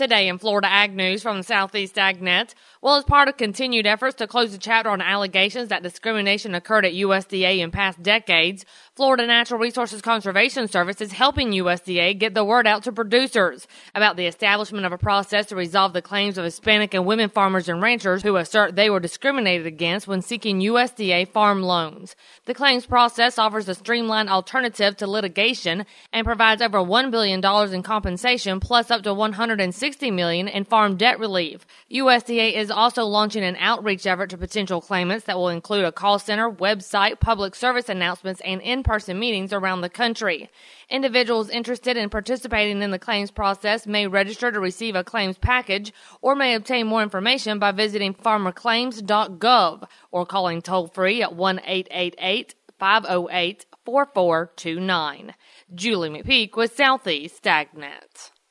Today in Florida Ag News from the Southeast AgNet. Well, as part of continued efforts to close the chapter on allegations that discrimination occurred at USDA in past decades, Florida Natural Resources Conservation Service is helping USDA get the word out to producers about the establishment of a process to resolve the claims of Hispanic and women farmers and ranchers who assert they were discriminated against when seeking USDA farm loans. The claims process offers a streamlined alternative to litigation and provides over $1 billion in compensation plus up to $160 million in farm debt relief. USDA is also launching an outreach effort to potential claimants that will include a call center, website, public service announcements, and in-person meetings around the country. Individuals interested in participating in the claims process may register to receive a claims package or may obtain more information by visiting farmerclaims.gov or calling toll-free at 1-888-508-4429. Julie McPeak with Southeast AgNet.